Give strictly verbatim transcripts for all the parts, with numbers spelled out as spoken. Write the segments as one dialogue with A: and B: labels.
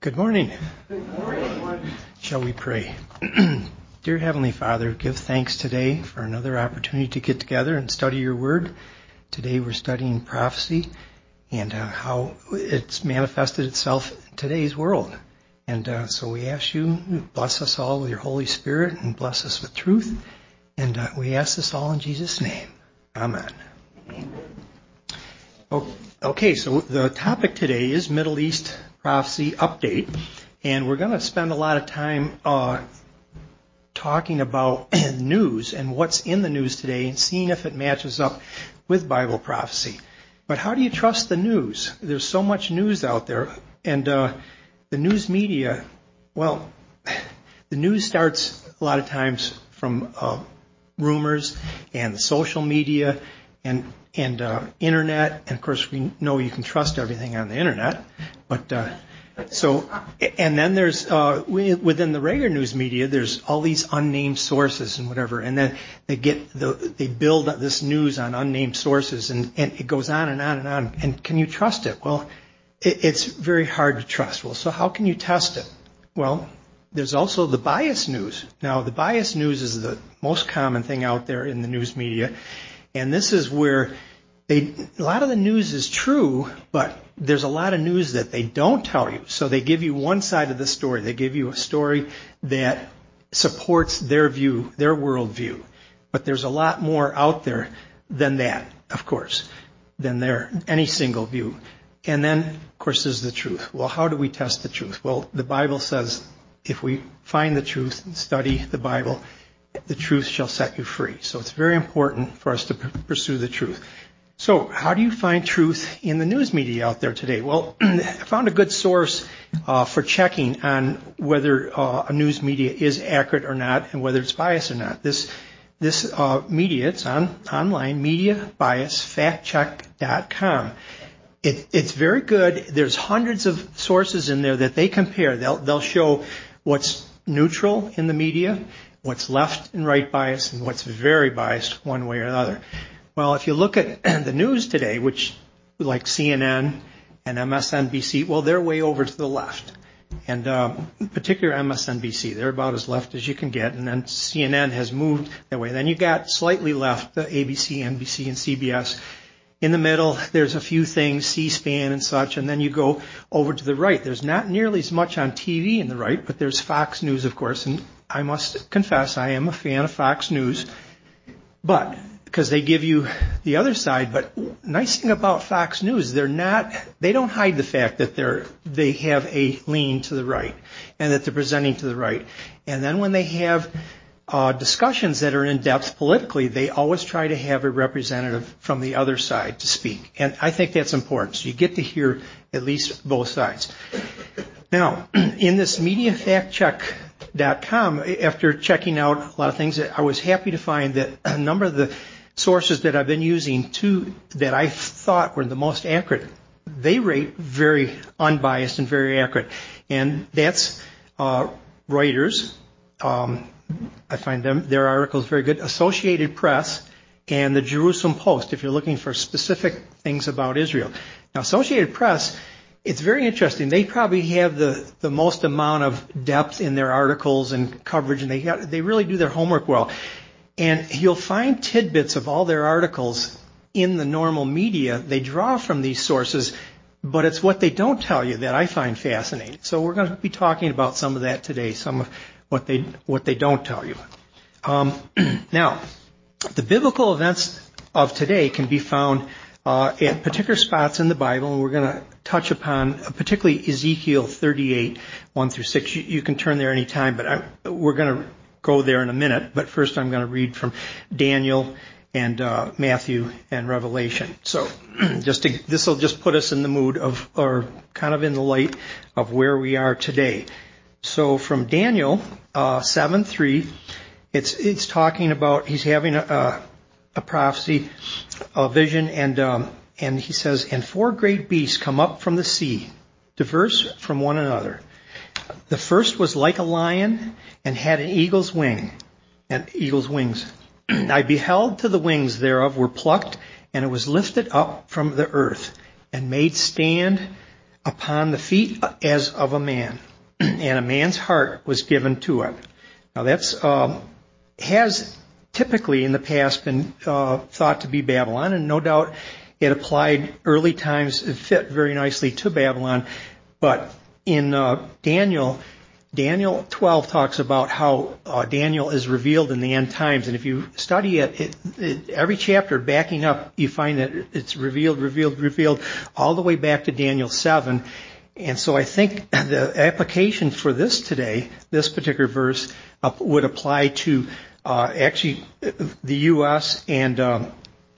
A: Good morning. Good morning. Shall we pray? Dear Heavenly Father, give thanks today for another opportunity to get together and study your word. Today we're studying prophecy and uh, how it's manifested itself in today's world. And uh, so we ask you, bless us all with your Holy Spirit and bless us with truth. And uh, we ask this all in Jesus' name. Amen. Okay, so the topic today is Middle East Prophecy Update. And we're going to spend a lot of time uh, talking about news and what's in the news today and seeing if it matches up with Bible prophecy. But how do you trust the news? There's so much news out there. And uh, the news media, well, the news starts a lot of times from uh, rumors and the social media and and uh, internet. And, of course, we know you can trust everything on the internet. But uh, so, and then there's, uh, within the regular news media, there's all these unnamed sources and whatever. And then they get, the, they build this news on unnamed sources and, and it goes on and on and on. And can you trust it? Well, it, it's very hard to trust. Well, so how can you test it? Well, there's also the biased news. Now, the biased news is the most common thing out there in the news media. And this is where they, a lot of the news is true, but there's a lot of news that they don't tell you. So they give you one side of the story. They give you a story that supports their view, their worldview. But there's a lot more out there than that, of course, than their any single view. And then, of course, there's the truth. Well, how do we test the truth? Well, the Bible says if we find the truth and study the Bible, the truth shall set you free. So it's very important for us to p- pursue the truth. So how do you find truth in the news media out there today? Well, I found a good source uh, for checking on whether uh, a news media is accurate or not and whether it's biased or not. This this uh, media, it's on online, media bias fact check dot com. It, it's very good. There's hundreds of sources in there that they compare. They'll they'll show what's neutral in the media, what's left and right biased, and what's very biased one way or another. Well, if you look at the news today, which like C N N and M S N B C, well, they're way over to the left. And um, in particular M S N B C, they're about as left as you can get. And then C N N has moved that way. Then you got slightly left, the A B C, N B C, and C B S. In the middle, there's a few things, C-SPAN and such, and then you go over to the right. There's not nearly as much on T V in the right, but there's Fox News, of course, and I must confess I am a fan of Fox News, but because they give you the other side. But nice thing about Fox News, they're not, they don't hide the fact that they're, they have a lean to the right and that they're presenting to the right. And then when they have Uh, discussions that are in depth politically, they always try to have a representative from the other side to speak. And I think that's important. So you get to hear at least both sides. Now, in this media fact check dot com, after checking out a lot of things, I was happy to find that a number of the sources that I've been using to, that I thought were the most accurate, they rate very unbiased and very accurate. And that's uh, Reuters, um, I find them, their articles very good. Associated Press and the Jerusalem Post, if you're looking for specific things about Israel. Now, Associated Press, it's very interesting. They probably have the, the most amount of depth in their articles and coverage, and they got, they really do their homework well. And you'll find tidbits of all their articles in the normal media. They draw from these sources, but it's what they don't tell you that I find fascinating. So we're going to be talking about some of that today, some of what they what they don't tell you. Um, now, the biblical events of today can be found uh, at particular spots in the Bible, and we're going to touch upon uh, particularly Ezekiel thirty-eight, one through six. You, you can turn there any time, but I, we're going to go there in a minute. But first I'm going to read from Daniel and uh, Matthew and Revelation. So just to, this will just put us in the mood of, or kind of in the light of where we are today. So from Daniel uh, seven three, it's it's talking about, he's having a, a, a prophecy, a vision, and um, and he says, and four great beasts come up from the sea, diverse from one another. The first was like a lion and had an eagle's wing, and eagle's wings. I beheld till the wings thereof were plucked, and it was lifted up from the earth, and made stand upon the feet as of a man, and a man's heart was given to it. Now that's um, has typically in the past been uh, thought to be Babylon, and no doubt it applied early times. It fit very nicely to Babylon, but in uh, Daniel, Daniel twelve talks about how uh, Daniel is revealed in the end times, and if you study it, it, it, every chapter backing up, you find that it's revealed, revealed, revealed, all the way back to Daniel seven. And so I think the application for this today, this particular verse, uh, would apply to uh, actually the U S and um,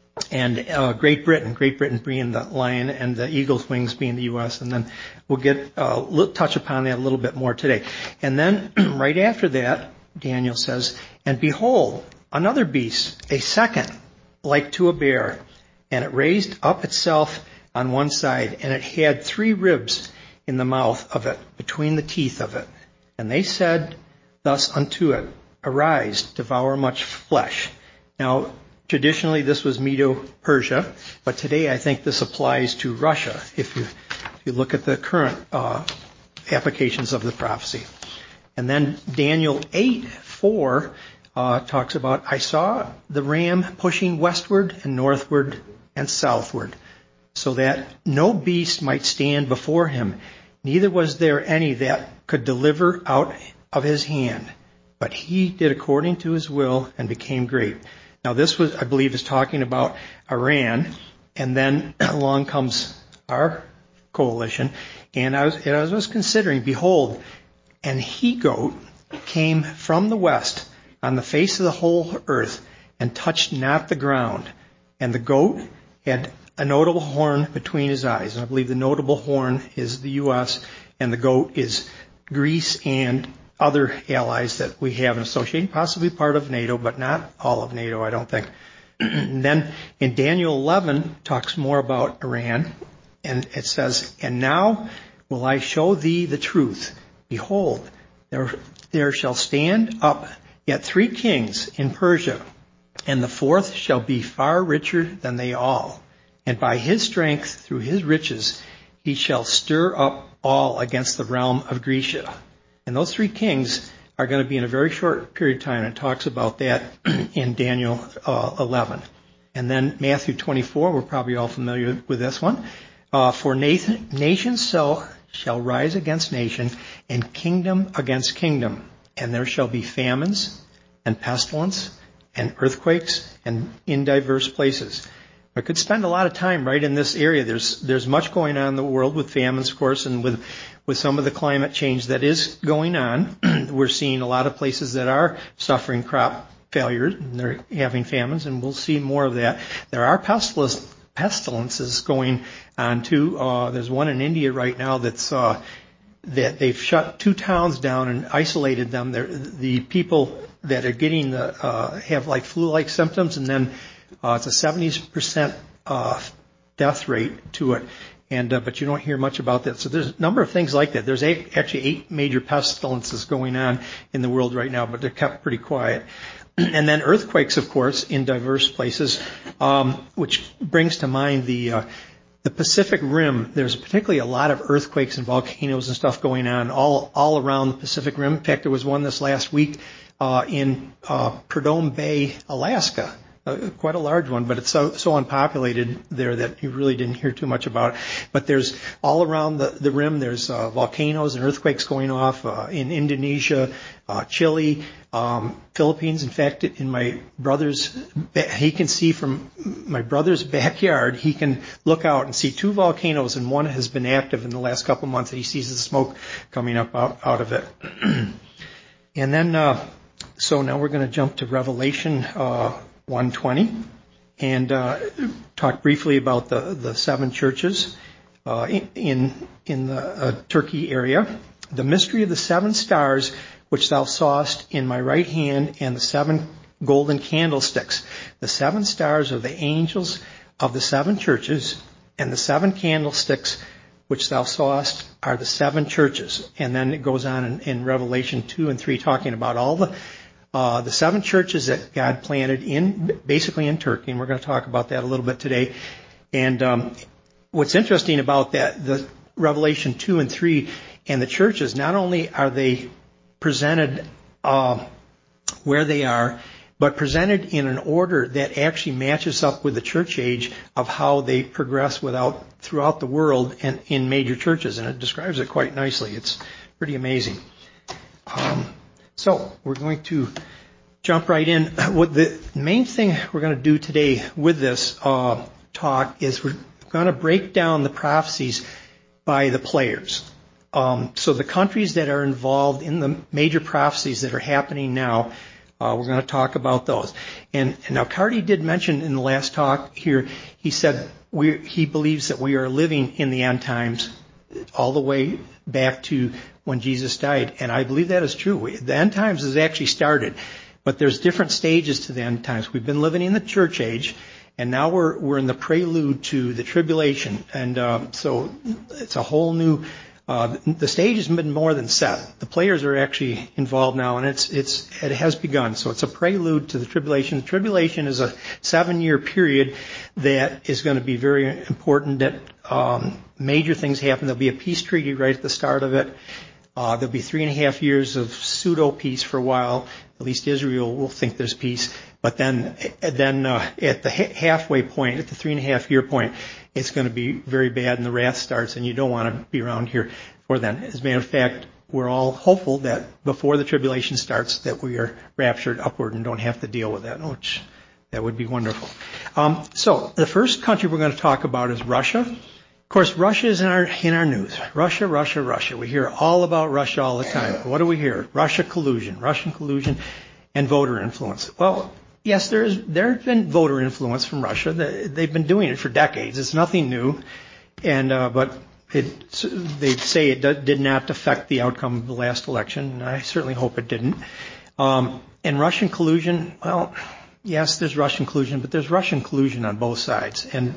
A: and uh, Great Britain. Great Britain being the lion and the eagle's wings being the U S And then we'll get uh, touch upon that a little bit more today. And then right after that, Daniel says, "And behold, another beast, a second, like to a bear, and it raised up itself on one side, and it had three ribs in the mouth of it, between the teeth of it. And they said thus unto it, Arise, devour much flesh." Now, traditionally this was Medo-Persia, but today I think this applies to Russia, if you, if you look at the current uh, applications of the prophecy. And then Daniel eight four uh, talks about, "I saw the ram pushing westward and northward and southward, so that no beast might stand before him, neither was there any that could deliver out of his hand. But he did according to his will and became great." Now this was, I believe, is talking about Iran, and then along comes our coalition. And I was, and I was considering, behold, an he-goat came from the west on the face of the whole earth and touched not the ground. And the goat had a notable horn between his eyes. And I believe the notable horn is the U S, and the goat is Greece and other allies that we have in association, possibly part of NATO, but not all of NATO, I don't think. And then in Daniel eleven, talks more about Iran, and it says, "And now will I show thee the truth. Behold, there, there shall stand up yet three kings in Persia, and the fourth shall be far richer than they all. And by his strength, through his riches, he shall stir up all against the realm of Grecia." And those three kings are going to be in a very short period of time, and it talks about that in Daniel uh, eleven. And then Matthew twenty-four, we're probably all familiar with this one. Uh, "For Nathan, nation shall, shall rise against nation, and kingdom against kingdom. And there shall be famines, and pestilence, and earthquakes, and in diverse places." I could spend a lot of time right in this area. There's there's much going on in the world with famines, of course, and with with some of the climate change that is going on. We're seeing a lot of places that are suffering crop failures, and they're having famines, and we'll see more of that. There are pestilence, pestilences going on too. Uh, there's one in India right now that's uh, that they've shut two towns down and isolated them. They're, the people that are getting the uh, have like flu-like symptoms, and then Uh, it's a seventy percent uh, death rate to it, and uh, but you don't hear much about that. So there's a number of things like that. There's eight, actually eight major pestilences going on in the world right now, but they're kept pretty quiet. And then earthquakes, of course, in diverse places, um, which brings to mind the uh, the Pacific Rim. There's particularly a lot of earthquakes and volcanoes and stuff going on all all around the Pacific Rim. In fact, there was one this last week uh, in uh, Prudhomme Bay, Alaska. Uh, quite a large one, but it's so so unpopulated there that you really didn't hear too much about it. But there's all around the, the rim, there's uh, volcanoes and earthquakes going off uh, in Indonesia, uh, Chile, um, Philippines. In fact, in my brother's, he can see from my brother's backyard, he can look out and see two volcanoes, and one has been active in the last couple of months, and he sees the smoke coming up out, out of it. And then, uh, so now we're going to jump to Revelation uh one twenty, and uh, talk briefly about the, the seven churches uh, in in the uh, Turkey area. "The mystery of the seven stars which thou sawest in my right hand, and the seven golden candlesticks. The seven stars are the angels of the seven churches, and the seven candlesticks which thou sawest are the seven churches." And then it goes on in, in Revelation two and three, talking about all the Uh, the seven churches that God planted in, basically in Turkey, and we're going to talk about that a little bit today. And um, what's interesting about that, the Revelation two and three and the churches, not only are they presented uh, where they are, but presented in an order that actually matches up with the church age of how they progress without throughout the world and in major churches, and it describes it quite nicely. It's pretty amazing. Um, so we're going to jump right in. What the main thing we're going to do today with this uh, talk is we're going to break down the prophecies by the players. Um, so the countries that are involved in the major prophecies that are happening now, Uh, we're going to talk about those. And, and now Carty did mention in the last talk here, he said we, he believes that we are living in the end times all the way back to when Jesus died. And I believe that is true. We, the end times has actually started, but there's different stages to the end times. We've been living in the church age, and now we're, we're in the prelude to the tribulation. And uh, so it's a whole new Uh, the stage has been more than set. The players are actually involved now, and it's it's it has begun. So it's a prelude to the tribulation. The tribulation is a seven-year period that is going to be very important. That um, major things happen. There'll be a peace treaty right at the start of it. Uh, there'll be three and a half years of pseudo peace for a while. At least Israel will think there's peace. But then, then uh, at the ha- halfway point, at the three and a half year point, it's going to be very bad, and the wrath starts, and you don't want to be around here for then. As a matter of fact, we're all hopeful that before the tribulation starts, that we are raptured upward and don't have to deal with that, which that would be wonderful. Um, so the first country we're going to talk about is Russia. Of course, Russia is in our in our news. Russia, Russia, Russia. We hear all about Russia all the time. What do we hear? Russia collusion, Russian collusion, and voter influence. Well, yes, there is there has been voter influence from Russia. They've been doing it for decades. It's nothing new, and uh, but it, they say it did not affect the outcome of the last election. And I certainly hope it didn't. Um, and Russian collusion. Well, yes, there's Russian collusion, but there's Russian collusion on both sides, and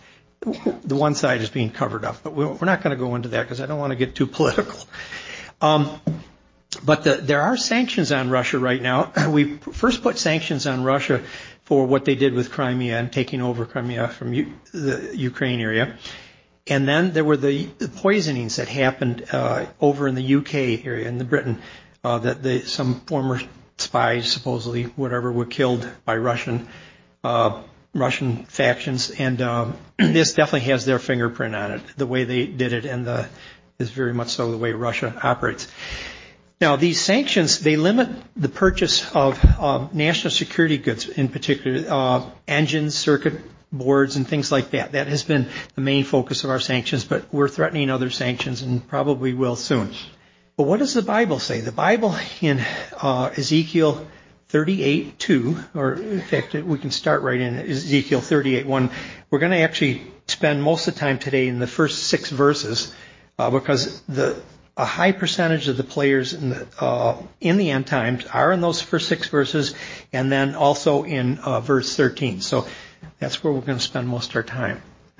A: the one side is being covered up. But we're not going to go into that because I don't want to get too political. Um, But the, there are sanctions on Russia right now. We first put sanctions on Russia for what they did with Crimea and taking over Crimea from U, the Ukraine area. And then there were the, the poisonings that happened uh, over in the U K area, in the Britain, uh, that they, some former spies, supposedly, whatever, were killed by Russian uh, Russian factions. And uh, this definitely has their fingerprint on it, the way they did it, and the, is very much so the way Russia operates. Now, these sanctions, they limit the purchase of uh, national security goods, in particular, uh, engines, circuit boards, and things like that. That has been the main focus of our sanctions, but we're threatening other sanctions and probably will soon. But what does the Bible say? The Bible in uh, Ezekiel thirty-eight two, or in fact, we can start right in Ezekiel thirty-eight one. We're going to actually spend most of the time today in the first six verses uh, because the a high percentage of the players in the, uh, in the end times are in those first six verses, and then also in uh, verse thirteen. So that's where we're going to spend most of our time.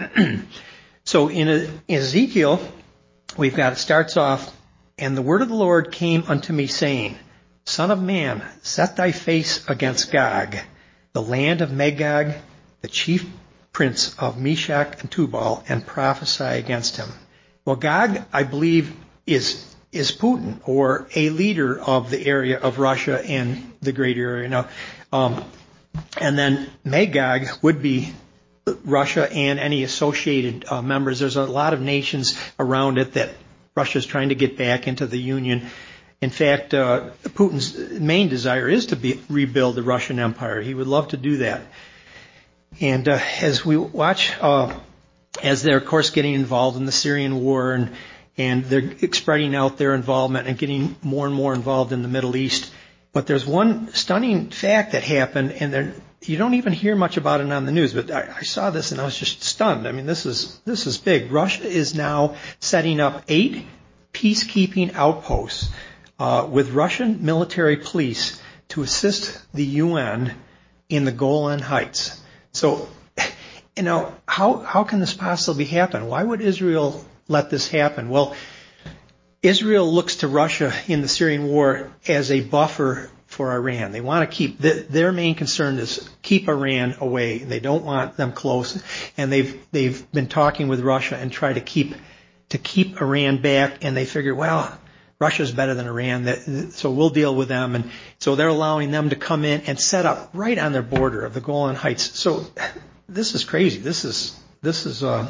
A: So in, a, in Ezekiel, we've got, it starts off, and the word of the Lord came unto me, saying, Son of man, set thy face against Gog, the land of Magog, the chief prince of Meshach and Tubal, and prophesy against him. Well, Gog, I believe, is is Putin, or a leader of the area of Russia and the greater area. Now, um, and then Magog would be Russia and any associated uh, members. There's a lot of nations around it that Russia's trying to get back into the Union. In fact, uh, Putin's main desire is to be, rebuild the Russian Empire. He would love to do that. And uh, as we watch, uh, as they're, of course, getting involved in the Syrian war, and and they're spreading out their involvement and getting more and more involved in the Middle East. But there's one stunning fact that happened, and there, you don't even hear much about it on the news, but I, I saw this and I was just stunned. I mean, this is this is big. Russia is now setting up eight peacekeeping outposts uh, with Russian military police to assist the U N in the Golan Heights. So, you know, how how can this possibly happen? Why would Israel let this happen? Well, Israel looks to Russia in the Syrian war as a buffer for Iran. They want to keep, the, their main concern is keep Iran away. They don't want them close. And they've, they've been talking with Russia and try to keep to keep Iran back, and they figured, well, Russia's better than Iran, that, so we'll deal with them. And so they're allowing them to come in and set up right on their border of the Golan Heights. So this is crazy. This is this is uh,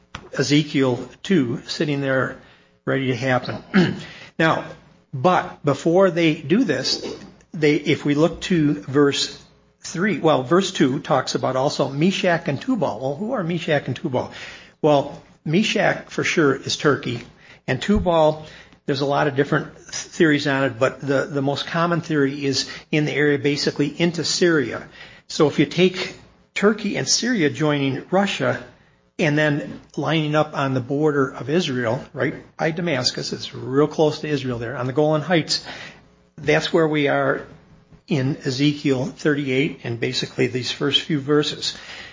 A: Ezekiel two sitting there ready to happen. Now, but before they do this, they if we look to verse three, well, verse two talks about also Meshach and Tubal. Well, who are Meshach and Tubal? Well, Meshach for sure is Turkey, and Tubal, there's a lot of different theories on it, but the, the most common theory is in the area basically into Syria. So if you take Turkey and Syria joining Russia and then lining up on the border of Israel, right by Damascus, it's real close to Israel there, on the Golan Heights, that's where we are in Ezekiel thirty-eight and basically these first few verses.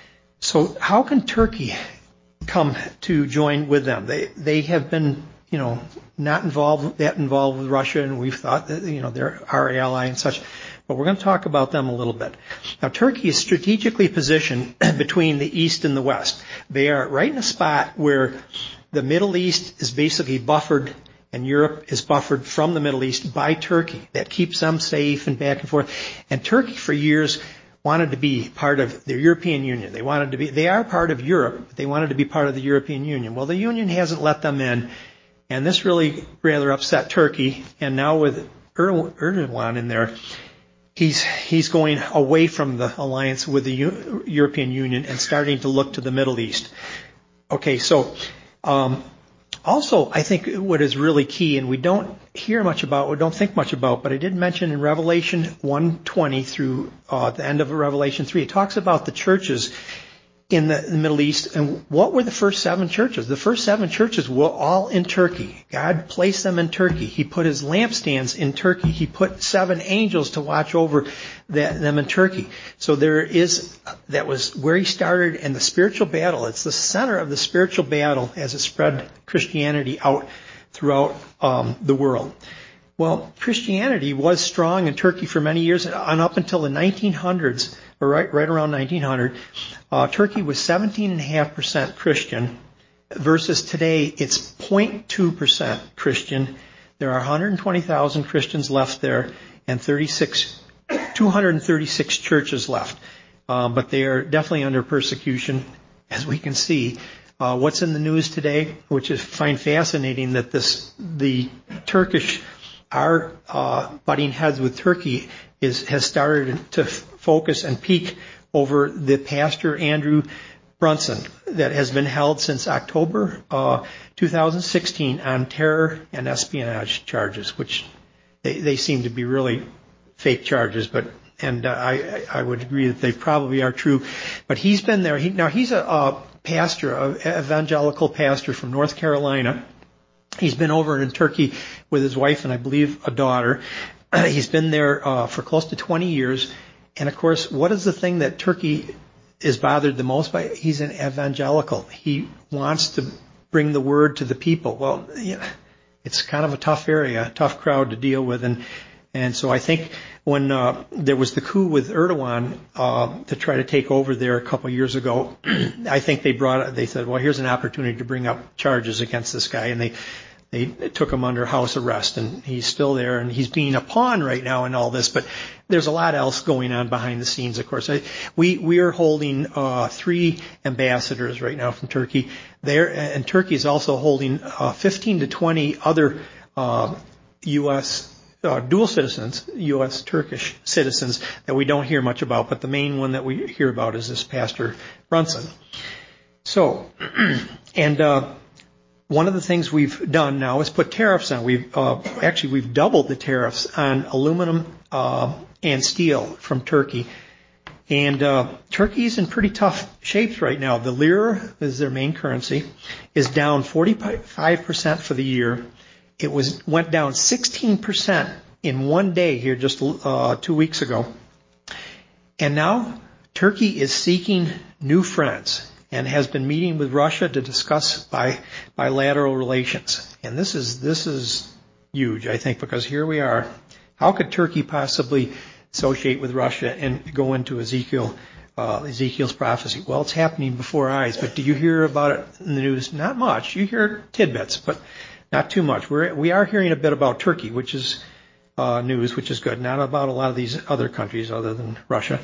A: So how can Turkey come to join with them? They they have been, you know, not involved that involved with Russia, and we've thought that, you know, they're our ally and such. But we're going to talk about them a little bit. Now, Turkey is strategically positioned between the East and the West. They are right in a spot where the Middle East is basically buffered and Europe is buffered from the Middle East by Turkey. That keeps them safe and back and forth. And Turkey for years wanted to be part of the European Union. They wanted to be, they are part of Europe, but they wanted to be part of the European Union. Well, the Union hasn't let them in, and this really rather upset Turkey. And now with Erdogan in there, he's he's going away from the alliance with the U- European Union and starting to look to the Middle East. Okay, so um, also I think what is really key, and we don't hear much about, we don't think much about, but I did mention in Revelation one twenty through uh, the end of Revelation three, it talks about the churches in the, in the Middle East. And what were the first seven churches? The first seven churches were all in Turkey. God placed them in Turkey. He put his lampstands in Turkey. He put seven angels to watch over that, them in Turkey. So there is, that was where he started, and the spiritual battle, it's the center of the spiritual battle as it spread Christianity out throughout um, the world. Well, Christianity was strong in Turkey for many years, and up until the nineteen hundreds, or right, right around nineteen hundred, uh, Turkey was seventeen point five percent Christian, versus today it's zero point two percent Christian. There are one hundred twenty thousand Christians left there, and thirty-six, two hundred thirty-six churches left. Uh, but they are definitely under persecution, as we can see. Uh, what's in the news today, which I find fascinating, that this the Turkish, our uh, butting heads with Turkey is has started to f- focus and peak over the pastor Andrew Brunson that has been held since October uh, two thousand sixteen on terror and espionage charges, which they, they seem to be really fake charges, but and uh, I I would agree that they probably are true. But he's been there. He, now he's a, a pastor, an evangelical pastor from North Carolina. He's been over in Turkey with his wife and I believe a daughter. He's been there uh, for close to twenty years. And of course, what is the thing that Turkey is bothered the most by? He's an evangelical. He wants to bring the word to the people. Well, you know, it's kind of a tough area, a tough crowd to deal with. And and so I think when uh, there was the coup with Erdogan uh, to try to take over there a couple of years ago, I think they brought, they said, well, here's an opportunity to bring up charges against this guy. And they They took him under house arrest, and he's still there, and he's being a pawn right now in all this. But there's a lot else going on behind the scenes, of course. I, we we are holding uh, three ambassadors right now from Turkey there, and Turkey is also holding uh, fifteen to twenty other uh, U S uh, dual citizens, U S Turkish citizens that we don't hear much about. But the main one that we hear about is this Pastor Brunson. So, and. Uh, One of the things we've done now is put tariffs on. We've uh, actually we've doubled the tariffs on aluminum uh, and steel from Turkey, and uh, Turkey is in pretty tough shapes right now. The lira is their main currency, is down forty-five percent for the year. It was went down sixteen percent in one day here just uh, two weeks ago, and now Turkey is seeking new friends and has been meeting with Russia to discuss bi- bilateral relations. And this is this is huge, I think, because here we are. How could Turkey possibly associate with Russia and go into Ezekiel uh, Ezekiel's prophecy. Well, it's happening before our eyes, but do you hear about it in the news? Not much. You hear tidbits, but not too much. We're, we are hearing a bit about Turkey, which is uh, news, which is good. Not about a lot of these other countries other than Russia.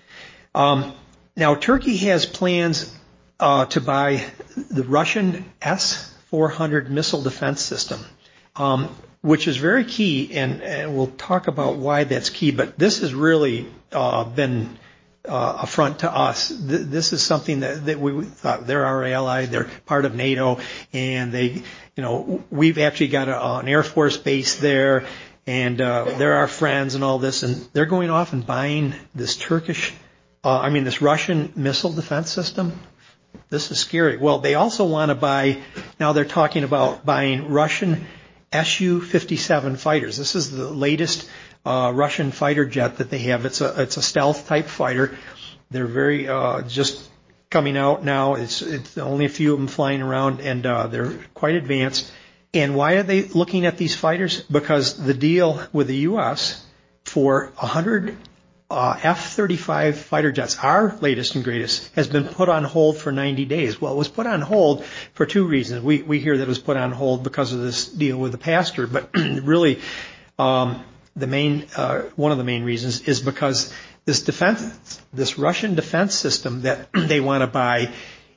A: Um, now, Turkey has plans uh, to buy the Russian S four hundred missile defense system, um, which is very key, and, and we'll talk about why that's key. But this has really uh, been uh, a front to us. Th- this is something that, that we thought they're our ally, they're part of NATO, and they, you know, we've actually got a, an Air Force base there, and uh, they're our friends and all this, and they're going off and buying this Turkish, uh, I mean, this Russian missile defense system. This is scary. Well, they also want to buy, now they're talking about buying Russian S U fifty-seven fighters. This is the latest uh, Russian fighter jet that they have. It's a it's a stealth type fighter. They're very uh, just coming out now. It's it's only a few of them flying around, and uh, they're quite advanced. And why are they looking at these fighters? Because the deal with the U S for one hundred uh, F thirty-five fighter jets, our latest and greatest, has been put on hold for ninety days. Well, it was put on hold for two reasons. We we hear that it was put on hold because of this deal with the pastor, but really, um, the main uh, one of the main reasons is because this defense, this Russian defense system that they want to buy,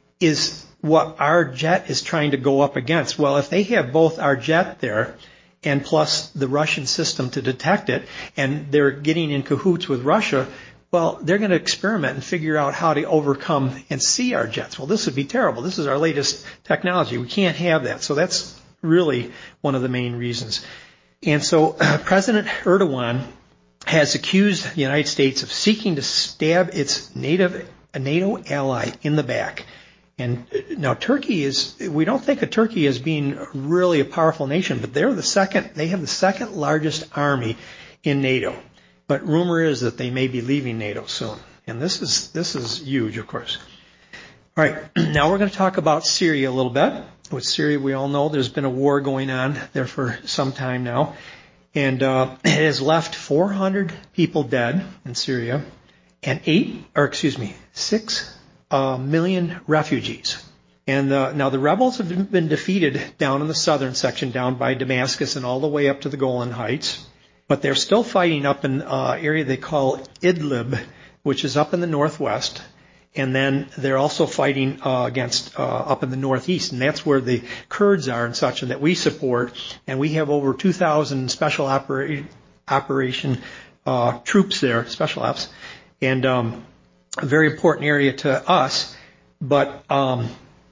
A: is what our jet is trying to go up against. Well, if they have both our jet there and plus the Russian system to detect it, and they're getting in cahoots with Russia, well, they're going to experiment and figure out how to overcome and see our jets. Well, this would be terrible. This is our latest technology. We can't have that. So that's really one of the main reasons. And so uh, President Erdogan has accused the United States of seeking to stab its native, a NATO ally in the back. And now Turkey is, we don't think of Turkey as being really a powerful nation, but they're the second, they have the second largest army in NATO. But rumor is that they may be leaving NATO soon. And this is, this is huge, of course. All right. Now we're going to talk about Syria a little bit. With Syria, we all know there's been a war going on there for some time now. And, uh, it has left four hundred people dead in Syria and eight, or excuse me, six A million refugees. And uh, now the rebels have been defeated down in the southern section, down by Damascus and all the way up to the Golan Heights. But they're still fighting up in an uh, area they call Idlib, which is up in the northwest. And then they're also fighting uh, against uh, up in the northeast. And that's where the Kurds are and such, and that we support. And we have over two thousand special opera- operation uh, troops there, special ops. And um a very important area to us, but um,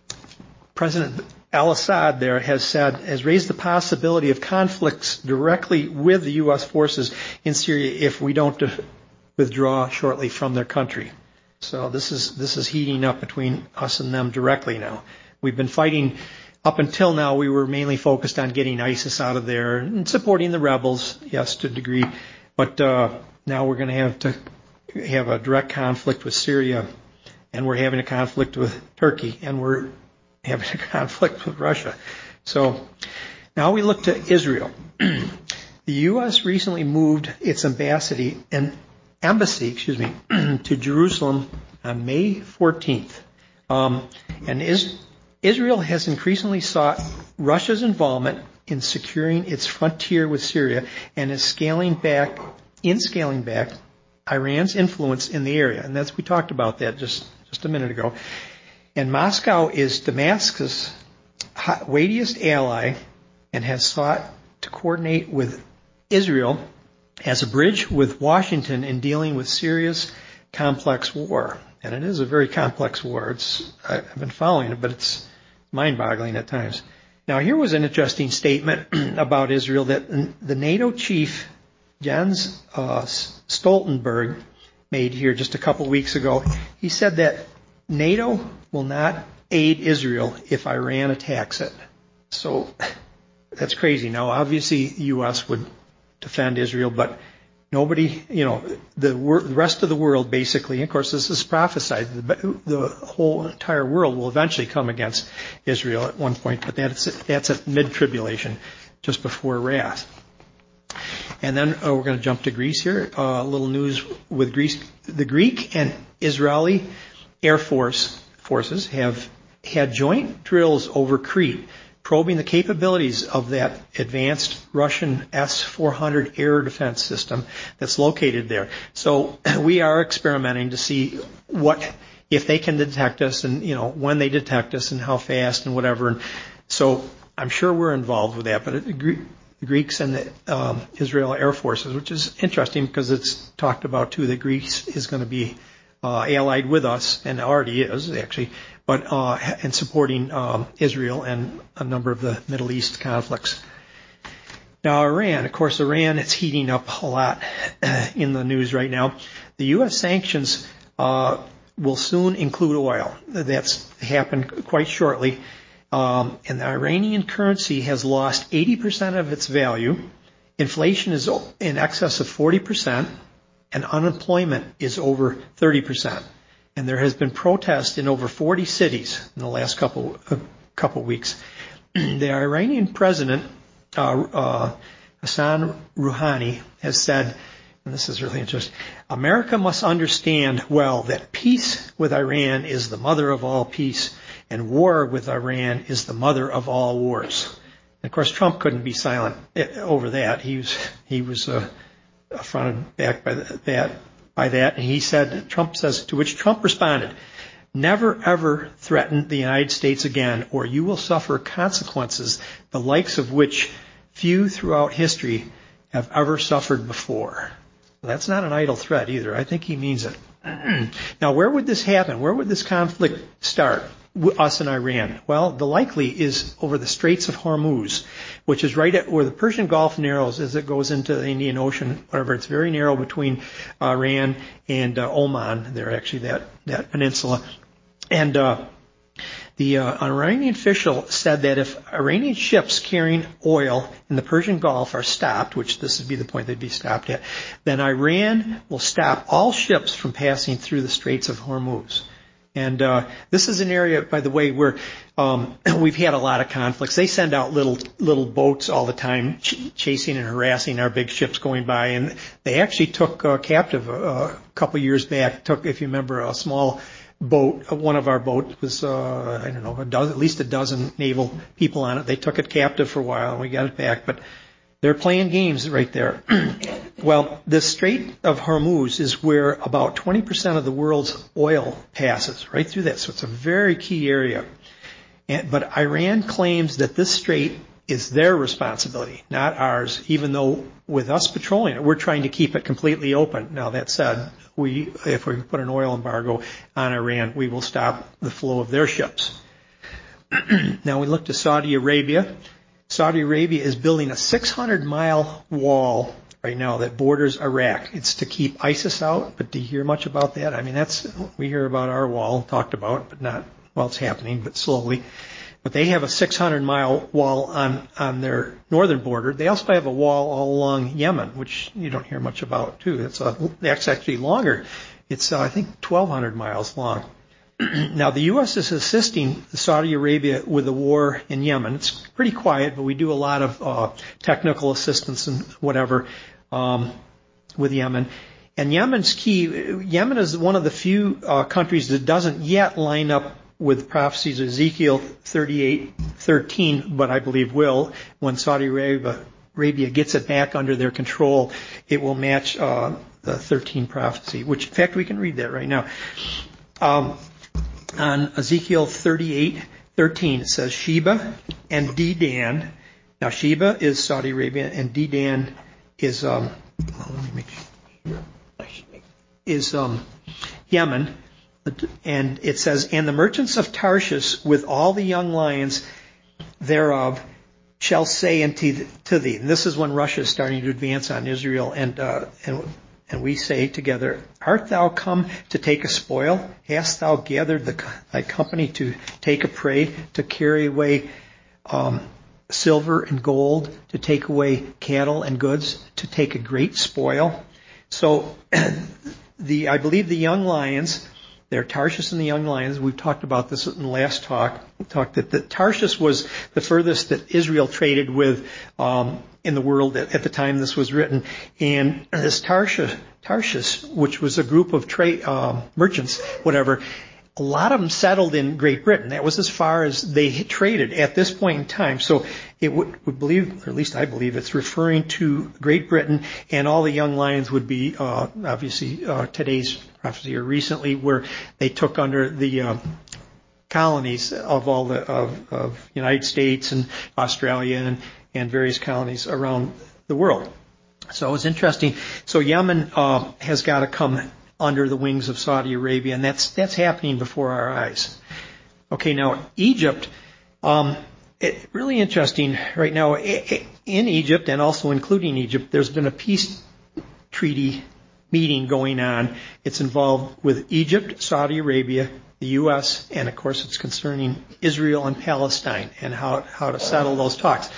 A: President al-Assad there has said, has raised the possibility of conflicts directly with the U S forces in Syria if we don't de- withdraw shortly from their country. So this is this is heating up between us and them directly now. We've been fighting up until now. We were mainly focused on getting ISIS out of there and supporting the rebels, yes, to a degree, but uh, now we're going to have to have a direct conflict with Syria, and we're having a conflict with Turkey, and we're having a conflict with Russia. So now we look to Israel. The U S recently moved its embassy and embassy, excuse me, to Jerusalem on May fourteenth. Um, and is, Israel has increasingly sought Russia's involvement in securing its frontier with Syria and is scaling back, in scaling back, Iran's influence in the area. And that's, we talked about that just, just a minute ago. And Moscow is Damascus' weightiest ally and has sought to coordinate with Israel as a bridge with Washington in dealing with Syria's complex war. And it is a very complex war. It's, I've been following it, but it's mind-boggling at times. Now, here was an interesting statement about Israel that the NATO chief, Jens uh, Stoltenberg, made here just a couple weeks ago. He said that NATO will not aid Israel if Iran attacks it. So that's crazy. Now, obviously, the U S would defend Israel, but nobody, you know, the, wor- the rest of the world basically, of course, this is prophesied, the, the whole entire world will eventually come against Israel at one point, but that's, that's at mid-tribulation, just before wrath. And then uh, we're going to jump to Greece here. Uh, a little news with Greece. The Greek and Israeli Air Force forces have had joint drills over Crete, probing the capabilities of that advanced Russian S four hundred air defense system that's located there. So we are experimenting to see what, if they can detect us, and, you know, when they detect us and how fast and whatever. And so I'm sure we're involved with that, but the Greeks and the um, Israel Air Forces, which is interesting because it's talked about too that Greece is going to be uh, allied with us, and already is actually, but uh, and supporting um, Israel and a number of the Middle East conflicts. Now, Iran, of course, Iran, it's heating up a lot in the news right now. The U S sanctions uh, will soon include oil. That's happened quite shortly. Um, and the Iranian currency has lost eighty percent of its value. Inflation is in excess of forty percent, and unemployment is over thirty percent. And there has been protests in over forty cities in the last couple uh, couple weeks. The Iranian president, uh, uh, Hassan Rouhani, has said, and this is really interesting, America must understand well that peace with Iran is the mother of all peace, and war with Iran is the mother of all wars. And of course, Trump couldn't be silent over that. He was he was uh, affronted back by that. By that, and he said, Trump says, to which Trump responded, never ever threaten the United States again, or you will suffer consequences the likes of which few throughout history have ever suffered before. That's not an idle threat either. I think he means it. Now, where would this happen? Where would this conflict start? Us and Iran. Well, the likely is over the Straits of Hormuz, which is right at where the Persian Gulf narrows as it goes into the Indian Ocean, whatever. It's very narrow between Iran and uh, Oman. They're actually that, that peninsula. And uh, the uh, Iranian official said that if Iranian ships carrying oil in the Persian Gulf are stopped, which this would be the point they'd be stopped at, then Iran will stop all ships from passing through the Straits of Hormuz. And uh, this is an area, by the way, where um, we've had a lot of conflicts. They send out little little boats all the time, ch- chasing and harassing our big ships going by. And they actually took uh, captive uh, a couple years back. Took, if you remember, a small boat. One of our boats was, uh, I don't know, a dozen, at least a dozen naval people on it. They took it captive for a while, and we got it back. But they're playing games right there. Well, the Strait of Hormuz is where about twenty percent of the world's oil passes, right through that. So it's a very key area. And, but Iran claims that this strait is their responsibility, not ours, even though with us patrolling it, we're trying to keep it completely open. Now, that said, we, if we put an oil embargo on Iran, we will stop the flow of their ships. Now, we look to Saudi Arabia. Saudi Arabia is building a six hundred mile wall right now that borders Iraq. It's to keep ISIS out, but do you hear much about that? I mean, that's, we hear about our wall talked about, but not, well, it's happening, but slowly. But they have a six hundred mile wall on, on their northern border. They also have a wall all along Yemen, which you don't hear much about, too. It's, a, it's actually longer. It's, uh, I think, twelve hundred miles long. Now, the U S is assisting Saudi Arabia with the war in Yemen. It's pretty quiet, but we do a lot of uh, technical assistance and whatever um, with Yemen. And Yemen's key. Yemen is one of the few uh, countries that doesn't yet line up with prophecies of Ezekiel thirty-eight thirteen, but I believe will. When Saudi Arabia, Arabia gets it back under their control, it will match uh, the thirteen prophecy, which, in fact, we can read that right now. Um, On Ezekiel thirty-eight thirteen, it says Sheba and Dedan. Now, Sheba is Saudi Arabia, and Dedan is um, well, let me make sure. is um, Yemen. And it says, and the merchants of Tarshish with all the young lions thereof shall say unto to thee. And this is when Russia is starting to advance on Israel, and uh, and. And we say together, art thou come to take a spoil? Hast thou gathered the, thy company to take a prey, to carry away um, silver and gold, to take away cattle and goods, to take a great spoil? So the I believe the young lions, they're Tarshish and the young lions. We've talked about this in the last talk. We talked that the Tarshish was the furthest that Israel traded with um, in the world at, at the time this was written. And this Tarshish, Tarshish which was a group of trade uh, merchants, whatever, a lot of them settled in Great Britain. That was as far as they had traded at this point in time. So it would, would believe, or at least I believe, it's referring to Great Britain, and all the young lions would be uh, obviously uh, today's prophecy, or recently, where they took under the uh, colonies of all the of, of United States and Australia and, and various colonies around the world. So it's interesting. So Yemen uh, has got to come under the wings of Saudi Arabia, and that's that's happening before our eyes. Okay, now Egypt, um, it, really interesting right now. In Egypt, and also including Egypt, there's been a peace treaty meeting going on. It's involved with Egypt, Saudi Arabia, the U S, and of course it's concerning Israel and Palestine and how how to settle those talks.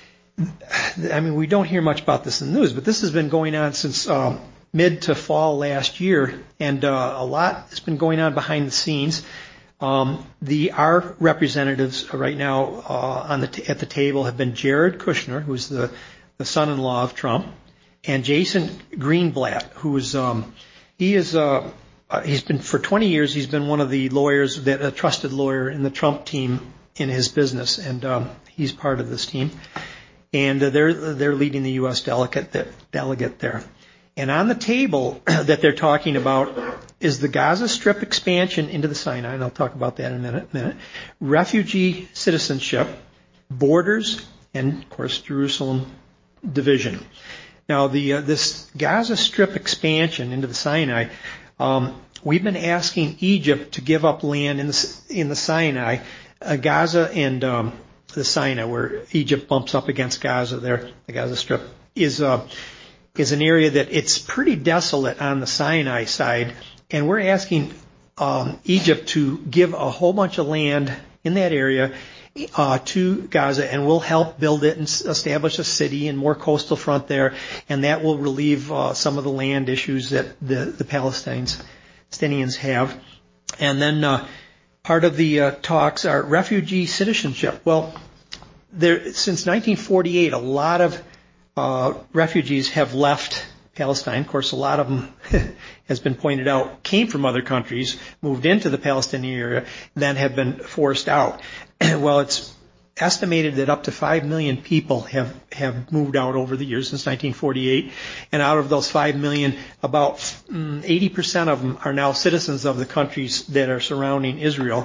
A: I mean, we don't hear much about this in the news, but this has been going on since Um, mid to fall last year, and uh, a lot has been going on behind the scenes. Um, the our representatives right now uh, on the t- at the table have been Jared Kushner, who's the, the son-in-law of Trump, and Jason Greenblatt, who is um, he is uh, uh, he's been for twenty years. He's been one of the lawyers that a trusted lawyer in the Trump team in his business, and um, he's part of this team, and uh, they're they're leading the U S delegate that, delegate there. And on the table that they're talking about is the Gaza Strip expansion into the Sinai, and I'll talk about that in a minute, minute. Refugee citizenship, borders, and, of course, Jerusalem division. Now, the uh, this Gaza Strip expansion into the Sinai, um, we've been asking Egypt to give up land in the, in the Sinai, uh, Gaza and um, the Sinai, where Egypt bumps up against Gaza there, the Gaza Strip, is... Uh, is an area that it's pretty desolate on the Sinai side, and we're asking um, Egypt to give a whole bunch of land in that area uh, to Gaza, and we'll help build it and establish a city and more coastal front there, and that will relieve uh, some of the land issues that the, the Palestinians have. And then uh, part of the uh, talks are refugee citizenship. Well, there, since nineteen forty-eight, a lot of Uh, refugees have left Palestine. Of course, a lot of them, has been pointed out, came from other countries, moved into the Palestinian area, then have been forced out. Well, it's estimated that up to five million people have, have moved out over the years since nineteen forty-eight. And out of those five million, about um, eighty percent of them are now citizens of the countries that are surrounding Israel.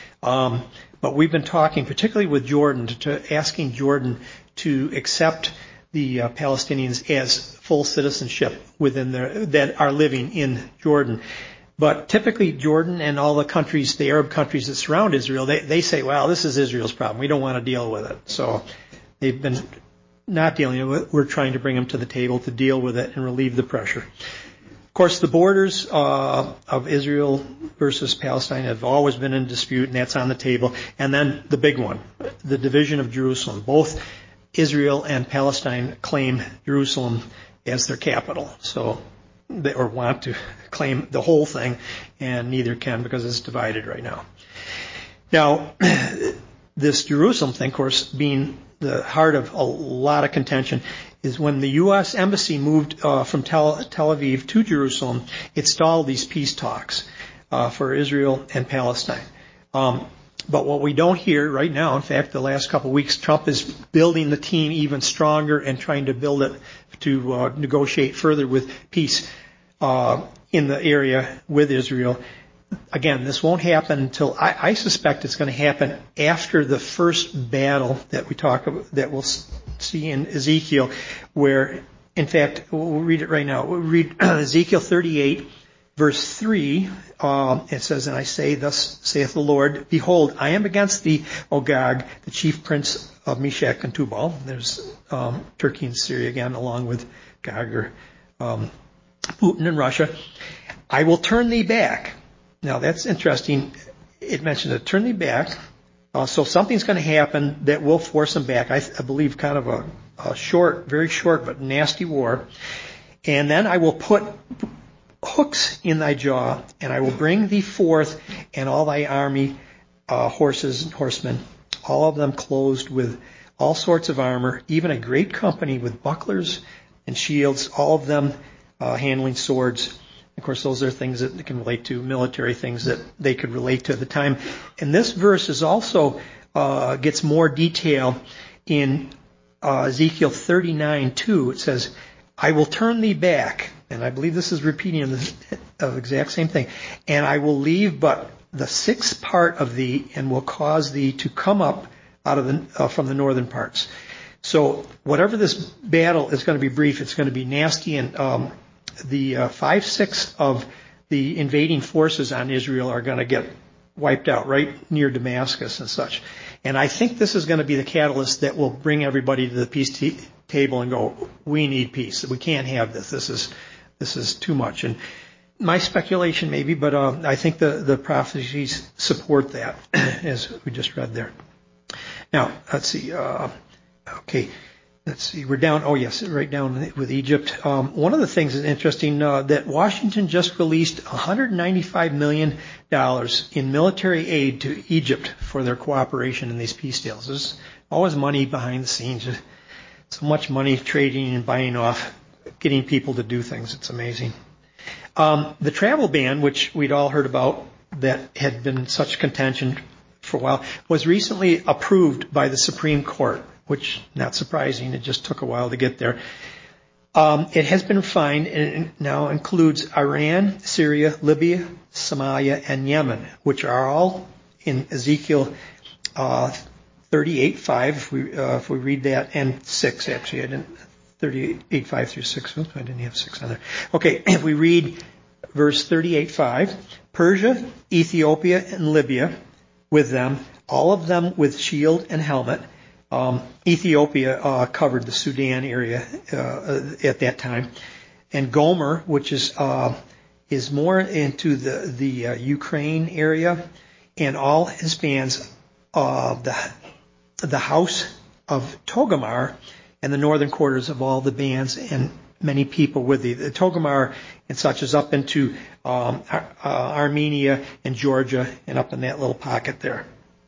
A: Um, but we've been talking, particularly with Jordan, to, to asking Jordan to accept the uh, Palestinians as full citizenship within their, that are living in Jordan. But typically Jordan and all the countries, the Arab countries that surround Israel, they, they say, well, this is Israel's problem. We don't want to deal with it. So they've been not dealing with it. We're trying to bring them to the table to deal with it and relieve the pressure. Of course, the borders uh, of Israel versus Palestine have always been in dispute, and that's on the table. And then the big one, the division of Jerusalem. Both Israel and Palestine claim Jerusalem as their capital, so they or want to claim the whole thing, and neither can because it's divided right now. Now, this Jerusalem thing, of course, being the heart of a lot of contention, is when the U S embassy moved uh, from Tel, Tel Aviv to Jerusalem, it stalled these peace talks uh, for Israel and Palestine. Um, But what we don't hear right now, in fact, the last couple of weeks, Trump is building the team even stronger and trying to build it to uh, negotiate further with peace uh, in the area with Israel. Again, this won't happen until, I, I suspect it's going to happen after the first battle that we talk about, that we'll see in Ezekiel, where, in fact, we'll read it right now. We'll read Ezekiel thirty-eight. Verse three, um, it says, and I say, thus saith the Lord, behold, I am against thee, O Gog, the chief prince of Meshech and Tubal. There's um, Turkey and Syria again, along with Gog, or um, Putin and Russia. I will turn thee back. Now, that's interesting. It mentioned it, turn thee back. Uh, so something's going to happen that will force them back. I, I believe kind of a, a short, very short, but nasty war. And then I will put hooks in thy jaw, and I will bring thee forth, and all thy army, uh, horses and horsemen, all of them clothed with all sorts of armor, even a great company with bucklers and shields, all of them uh, handling swords. Of course, those are things that they can relate to, military things that they could relate to at the time. And this verse is also uh, gets more detail in uh, Ezekiel thirty-nine two. It says, I will turn thee back, and I believe this is repeating the uh, exact same thing, and I will leave but the sixth part of thee, and will cause thee to come up out of the uh, from the northern parts. So whatever this battle is going to be brief, it's going to be nasty, and um, the uh, five-sixths of the invading forces on Israel are going to get wiped out right near Damascus and such. And I think this is going to be the catalyst that will bring everybody to the peace t- table and go, we need peace. We can't have this. This is this is too much. And my speculation maybe, but uh, I think the, the prophecies support that, as we just read there. Now, let's see. Uh, okay. Let's see, we're down, oh yes, right down with Egypt. Um, one of the things that's interesting, uh, that Washington just released one hundred ninety-five million dollars in military aid to Egypt for their cooperation in these peace deals. There's always money behind the scenes. So much money trading and buying off, getting people to do things. It's amazing. Um, the travel ban, which we'd all heard about, that had been such contention for a while, was recently approved by the Supreme Court, which, not surprising, it just took a while to get there. Um, it has been refined and it now includes Iran, Syria, Libya, Somalia, and Yemen, which are all in Ezekiel uh, thirty-eight five, if we, uh, if we read that, and six, actually. I didn't, thirty-eight five through six. Oops, I didn't have six on there. Okay, if we read verse thirty-eight five, Persia, Ethiopia, and Libya with them, all of them with shield and helmet. Um, Ethiopia uh, covered the Sudan area uh, at that time, and Gomer, which is uh, is more into the the uh, Ukraine area, and all his bands of uh, the the house of Togarmah and the northern quarters of all the bands and many people with the, the Togarmah and such is up into um, uh, Armenia and Georgia and up in that little pocket there.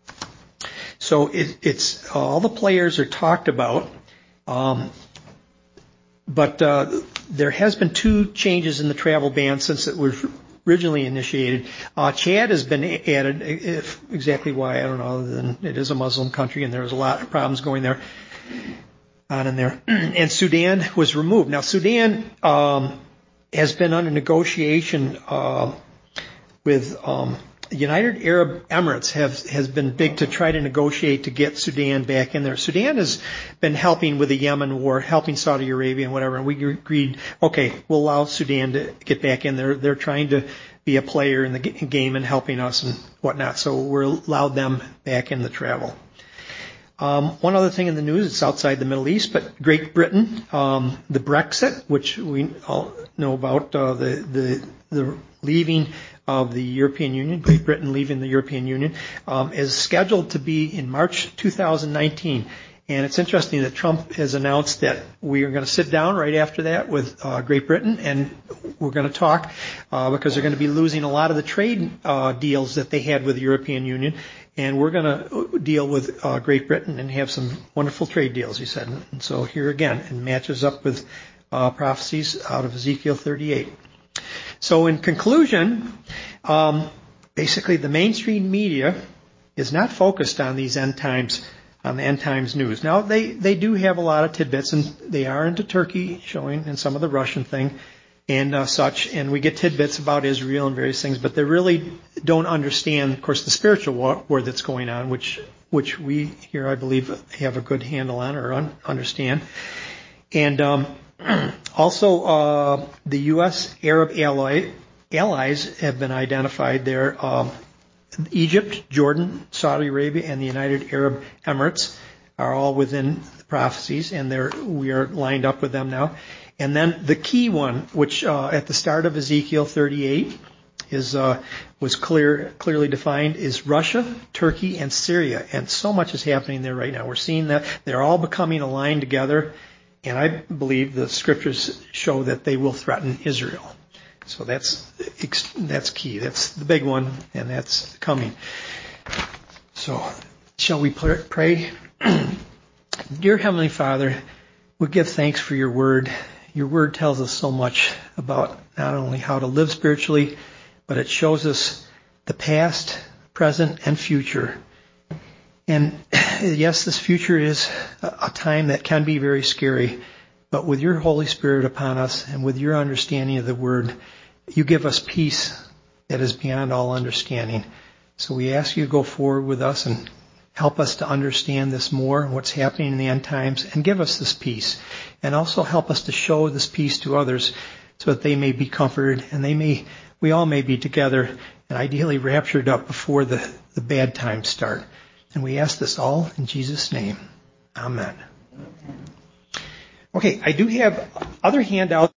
A: So it, it's uh, all the players are talked about, um, but uh, there has been two changes in the travel ban since it was originally initiated. Uh, Chad has been added. If exactly why, I don't know, other than it is a Muslim country and there's a lot of problems going there on in there. And Sudan was removed. Now Sudan um, has been under negotiation uh, with. Um, United Arab Emirates have, has been big to try to negotiate to get Sudan back in there. Sudan has been helping with the Yemen war, helping Saudi Arabia and whatever, and we agreed, okay, we'll allow Sudan to get back in there. They're trying to be a player in the game and helping us and whatnot, so we're allowed them back in the travel. Um, one other thing in the news, it's outside the Middle East, but Great Britain, um, the Brexit, which we all know about, uh, the, the, the leaving of the European Union, Great Britain leaving the European Union, um, is scheduled to be in March two thousand nineteen. And it's interesting that Trump has announced that we are going to sit down right after that with uh, Great Britain, and we're going to talk uh, because they're going to be losing a lot of the trade uh, deals that they had with the European Union. And we're going to deal with uh, Great Britain and have some wonderful trade deals, he said. And so here again, it matches up with uh, prophecies out of Ezekiel thirty-eight. So in conclusion, um, basically the mainstream media is not focused on these end times, on the end times news. Now they, they do have a lot of tidbits, and they are into Turkey showing and some of the Russian thing and uh, such, and we get tidbits about Israel and various things, but they really don't understand, of course, the spiritual war, war that's going on, which which we here, I believe, have a good handle on or un- understand. And um, also, uh, the U S Arab ally, allies have been identified there. Um, Egypt, Jordan, Saudi Arabia, and the United Arab Emirates are all within the prophecies, and they're, we are lined up with them now. And then the key one, which uh, at the start of Ezekiel thirty-eight is uh, was clear, clearly defined, is Russia, Turkey, and Syria. And so much is happening there right now. We're seeing that they're all becoming aligned together, and I believe the scriptures show that they will threaten Israel. So that's that's key. That's the big one, and that's coming. So shall we pray? Dear Heavenly Father, we give thanks for your word. Your word tells us so much about not only how to live spiritually, but it shows us the past, present, and future. And yes, this future is a time that can be very scary, but with your Holy Spirit upon us and with your understanding of the word, you give us peace that is beyond all understanding. So we ask you to go forward with us and help us to understand this more, what's happening in the end times, and give us this peace. And also help us to show this peace to others so that they may be comforted and they may, we all may be together and ideally raptured up before the, the bad times start. And we ask this all in Jesus' name. Amen. Okay, I do have other handouts.